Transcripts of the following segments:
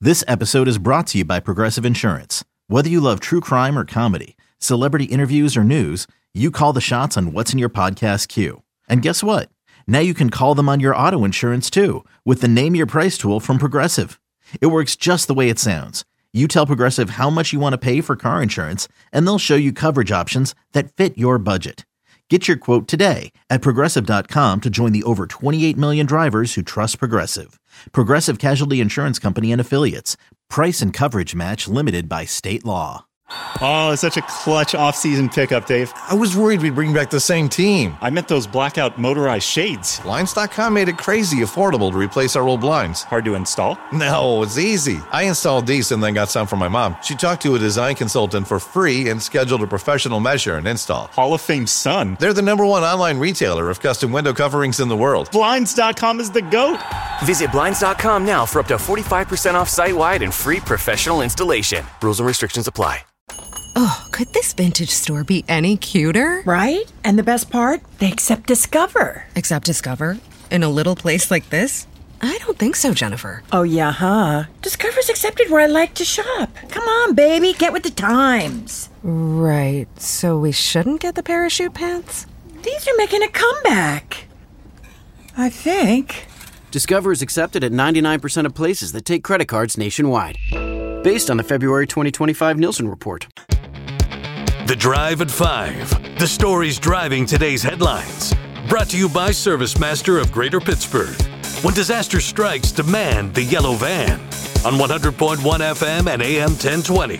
This episode is brought to you by Progressive Insurance. Whether you love true crime or comedy, celebrity interviews or news, you call the shots on what's in your podcast queue. And guess what? Now you can call them on your auto insurance too with the Name Your Price tool from Progressive. It works just the way it sounds. You tell Progressive how much you want to pay for car insurance, and they'll show you coverage options that fit your budget. Get your quote today at Progressive.com to join the over 28 million drivers who trust Progressive. Progressive Casualty Insurance Company and Affiliates. Price and coverage match limited by state law. Oh, it's such a clutch off-season pickup, Dave. I was worried we'd bring back the same team. I meant those blackout motorized shades. Blinds.com made it crazy affordable to replace our old blinds. Hard to install? No, it's easy. I installed these and then got some for my mom. She talked to a design consultant for free and scheduled a professional measure and install. Hall of Fame son. They're the #1 online retailer of custom window coverings in the world. Blinds.com is the GOAT. Visit Blinds.com now for up to 45% off site-wide and free professional installation. Rules and restrictions apply. Oh, could this vintage store be any cuter? Right? And the best part? They accept Discover. Accept Discover? In a little place like this? I don't think so, Jennifer. Oh, yeah, huh? Discover's accepted where I like to shop. Come on, baby, get with the times. Right, so we shouldn't get the parachute pants? These are making a comeback. I think. Discover is accepted at 99% of places that take credit cards nationwide. Based on the February 2025 Nielsen report. The Drive at 5. The stories driving today's headlines. Brought to you by ServiceMaster of Greater Pittsburgh. When disaster strikes, demand the yellow van. On 100.1 FM and AM 1020.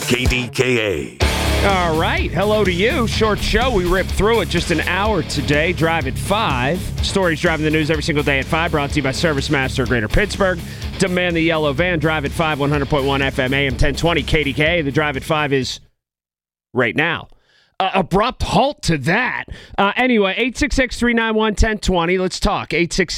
KDKA. All right. Hello to you. Short show. We ripped through it just an hour today. Drive at 5. Stories driving the news every single day at 5. Brought to you by ServiceMaster of Greater Pittsburgh. Demand the yellow van. Drive at 5, 100.1 FM, AM 1020, KDKA. The Drive at 5 is right now. Abrupt halt to that. Anyway, 866-391-1020. Let's talk.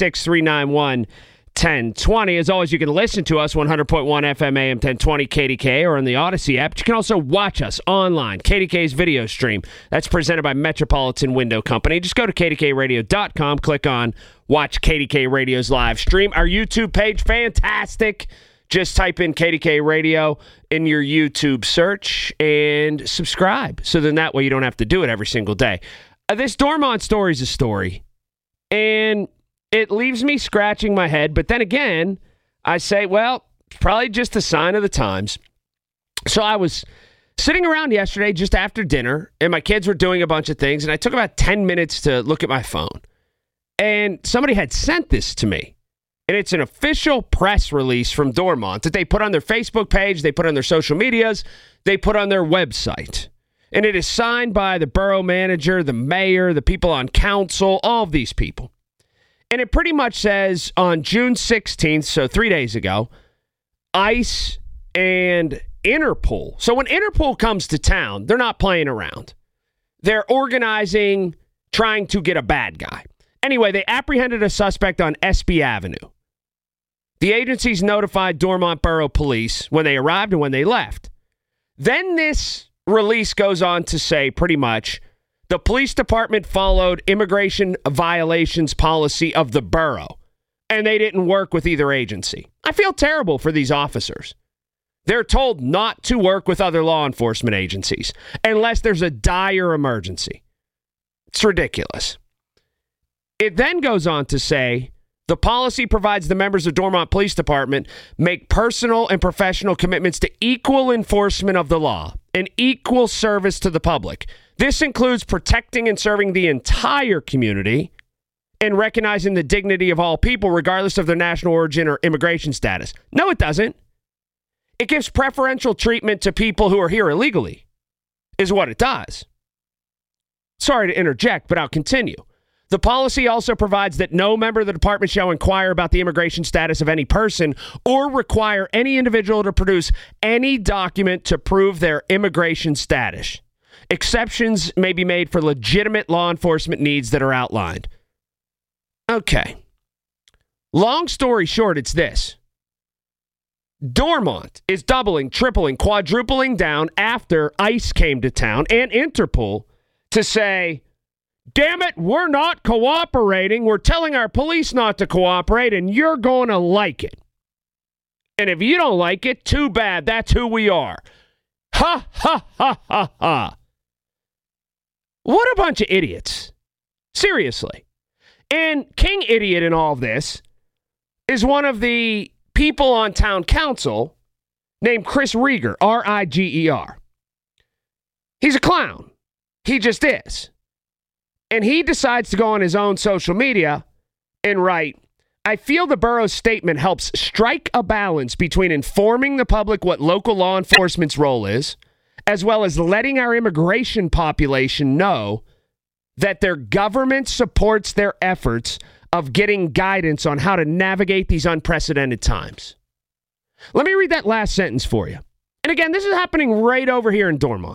866-391-1020. As always, you can listen to us, 100.1 FM, AM 1020, KDKA, or on the Odyssey app. But you can also watch us online, KDKA's video stream. That's presented by Metropolitan Window Company. Just go to kdkradio.com, click on Watch KDK Radio's live stream. Our YouTube page, fantastic. Just type in KDK Radio in your YouTube search and subscribe. So then that way you don't have to do it every single day. This Dormont story is a story. And it leaves me scratching my head. But then again, I say, well, it's probably just a sign of the times. So I was sitting around yesterday just after dinner, and my kids were doing a bunch of things, and I took about 10 minutes to look at my phone. And somebody had sent this to me. And it's an official press release from Dormont that they put on their Facebook page, they put on their social medias, they put on their website. And it is signed by the borough manager, the mayor, the people on council, all of these people. And it pretty much says on June 16th, so 3 days ago, ICE and Interpol. So when Interpol comes to town, they're not playing around. They're organizing, trying to get a bad guy. Anyway, they apprehended a suspect on SB Avenue. The agencies notified Dormont Borough Police when they arrived and when they left. Then this release goes on to say pretty much the police department followed immigration violations policy of the borough, and they didn't work with either agency. I feel terrible for these officers. They're told not to work with other law enforcement agencies unless there's a dire emergency. It's ridiculous. It then goes on to say the policy provides the members of Dormont Police Department make personal and professional commitments to equal enforcement of the law and equal service to the public. This includes protecting and serving the entire community and recognizing the dignity of all people, regardless of their national origin or immigration status. No, it doesn't. It gives preferential treatment to people who are here illegally, is what it does. Sorry to interject, but I'll continue. The policy also provides that no member of the department shall inquire about the immigration status of any person or require any individual to produce any document to prove their immigration status. Exceptions may be made for legitimate law enforcement needs that are outlined. Okay. Long story short, it's this. Dormont is doubling, tripling, quadrupling down after ICE came to town and Interpol to say, damn it, we're not cooperating. We're telling our police not to cooperate, and you're going to like it. And if you don't like it, too bad. That's who we are. Ha, ha, ha, ha, ha. What a bunch of idiots. Seriously. And King Idiot in all of this is one of the people on town council named Chris Rieger, R-I-G-E-R. He's a clown. He just is. And he decides to go on his own social media and write, I feel the borough's statement helps strike a balance between informing the public what local law enforcement's role is, as well as letting our immigration population know that their government supports their efforts of getting guidance on how to navigate these unprecedented times. Let me read that last sentence for you. And again, this is happening right over here in Dormont.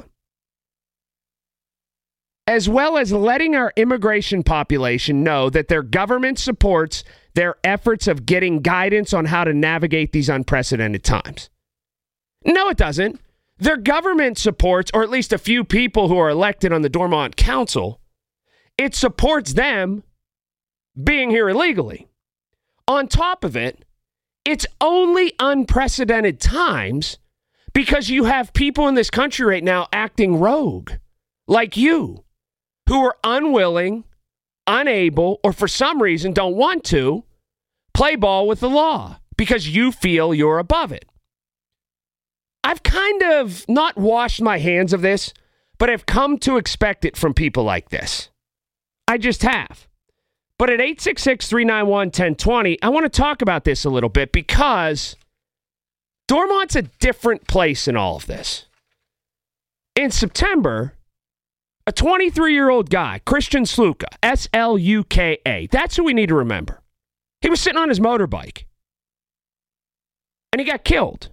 As well as letting our immigration population know that their government supports their efforts of getting guidance on how to navigate these unprecedented times. No, it doesn't. Their government supports, or at least a few people who are elected on the Dormont Council, it supports them being here illegally. On top of it, it's only unprecedented times because you have people in this country right now acting rogue, like you, who are unwilling, unable, or for some reason don't want to play ball with the law because you feel you're above it. I've kind of not washed my hands of this, but I've come to expect it from people like this. I just have. But at 866-391-1020, I want to talk about this a little bit because Dormont's a different place in all of this. In September, a 23-year-old guy, Christian Sluka, S-L-U-K-A, that's who we need to remember. He was sitting on his motorbike, and he got killed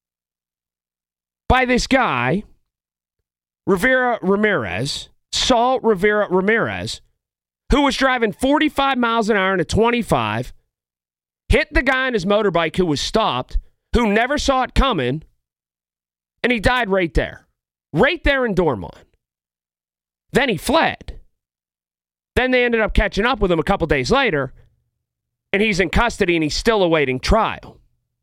by this guy, Saul Rivera Ramirez, who was driving 45 miles an hour in a 25, hit the guy on his motorbike who was stopped, who never saw it coming, and he died right there in Dormont. Then he fled. Then they ended up catching up with him a couple days later, and he's in custody and he's still awaiting trial.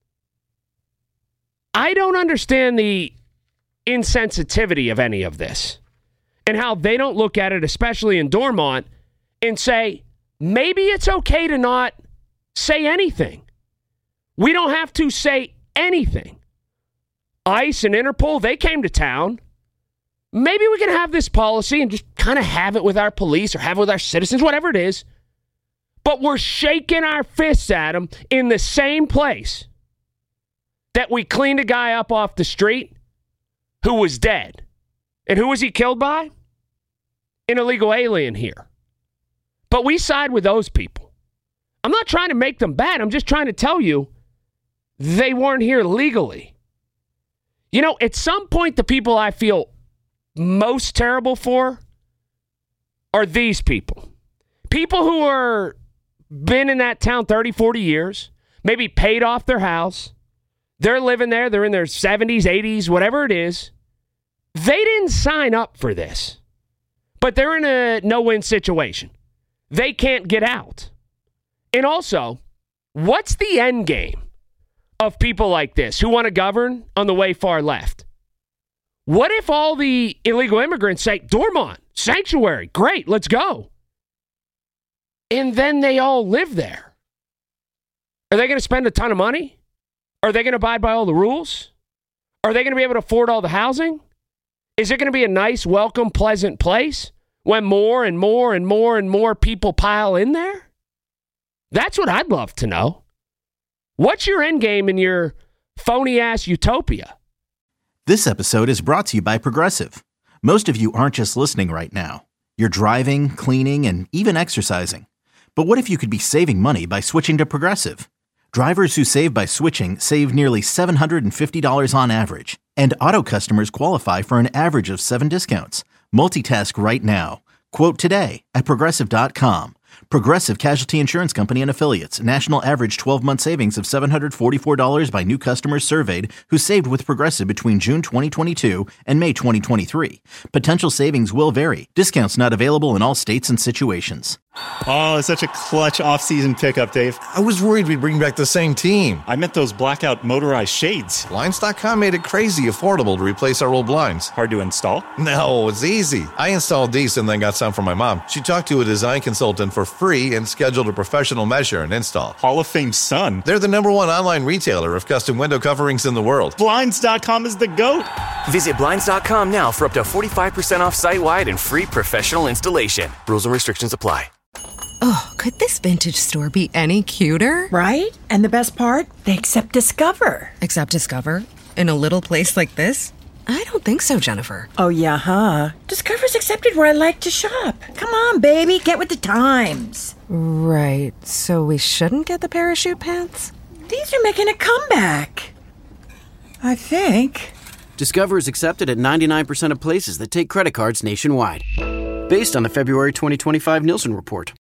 I don't understand the insensitivity of any of this and how they don't look at it, especially in Dormont, and say, maybe it's okay to not say anything. We don't have to say anything. ICE and Interpol, they came to town. Maybe we can have this policy and just kind of have it with our police or have it with our citizens, whatever it is. But we're shaking our fists at them in the same place that we cleaned a guy up off the street who was dead. And who was he killed by? An illegal alien here. But we side with those people. I'm not trying to make them bad. I'm just trying to tell you they weren't here legally. You know, at some point, the people I feel most terrible for are these people. People who are been in that town 30, 40 years, maybe paid off their house. They're living there. They're in their 70s, 80s, whatever it is. They didn't sign up for this, but they're in a no-win situation. They can't get out. And also, what's the end game of people like this who want to govern on the way far left? What if all the illegal immigrants say, Dormont, sanctuary, great, let's go. And then they all live there. Are they going to spend a ton of money? Are they going to abide by all the rules? Are they going to be able to afford all the housing? Is it going to be a nice, welcome, pleasant place when more and more and more and more people pile in there? That's what I'd love to know. What's your end game in your phony-ass utopia? This episode is brought to you by Progressive. Most of you aren't just listening right now. You're driving, cleaning, and even exercising. But what if you could be saving money by switching to Progressive? Drivers who save by switching save nearly $750 on average. And auto customers qualify for an average of 7 discounts. Multitask right now. Quote today at Progressive.com. Progressive Casualty Insurance Company and Affiliates. National average 12-month savings of $744 by new customers surveyed who saved with Progressive between June 2022 and May 2023. Potential savings will vary. Discounts not available in all states and situations. Oh, it's such a clutch off-season pickup, Dave. I was worried we'd bring back the same team. I meant those blackout motorized shades. Blinds.com made it crazy affordable to replace our old blinds. Hard to install? No, it's easy. I installed these and then got some from my mom. She talked to a design consultant for free and scheduled a professional measure and install. Hall of Fame son. They're the #1 online retailer of custom window coverings in the world. Blinds.com is the GOAT. Visit Blinds.com now for up to 45% off site-wide and free professional installation. Rules and restrictions apply. Oh, could this vintage store be any cuter? Right? And the best part? They accept Discover. Except Discover? In a little place like this? I don't think so, Jennifer. Oh, yeah, huh? Discover's accepted where I like to shop. Come on, baby, get with the times. Right, so we shouldn't get the parachute pants? These are making a comeback. I think. Discover is accepted at 99% of places that take credit cards nationwide. Based on the February 2025 Nielsen report.